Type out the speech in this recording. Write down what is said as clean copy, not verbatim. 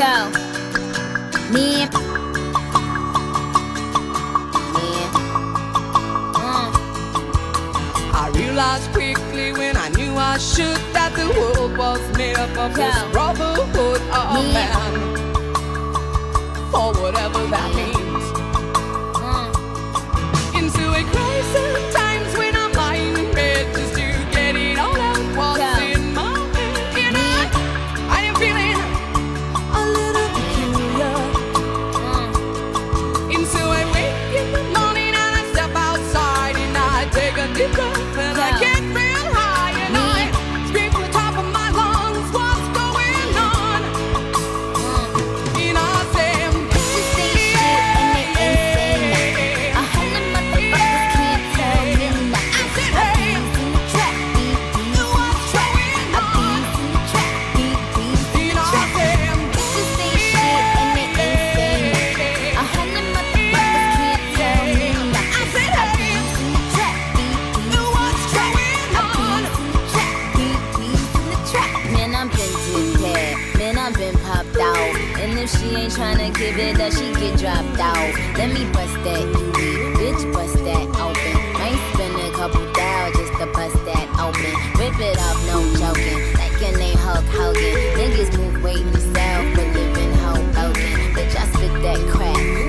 Go. Me. I realized quickly when I knew I should that the world was made up of this brotherhood of man. For whatever that means. Into a crisis times when I'm lying in bed just to get it all out what's in my head. You know, I am feeling a little peculiar. And so I wake in the morning and I step outside and I take a deep breath and I get real high and I scream from the top of my lungs, what's going on? And I say, This ain't shit and they ain't say nothing. 100 motherfuckers can't tell me nothing. I said, hey, In the trap, bees in the trap. I bees in the trap, bees in and the I trap. say, This ain't shit and they ain't say nothing. 100 motherfuckers can't tell me nothing. I said, I hey, bees in the trap, bees in the what's trap. going I on? bees in the trap. Man, I've been to dead. Man, I've been popped out. And if she ain't tryna give it up, she get dropped out. Let me bust that UV, bitch, bust that open. Might spend a couple thou just to bust that open. Rip it off, no joking. Like your name Hulk Hogan. Niggas move weight to sell for living Hoboken. Bitch, I spit that crack.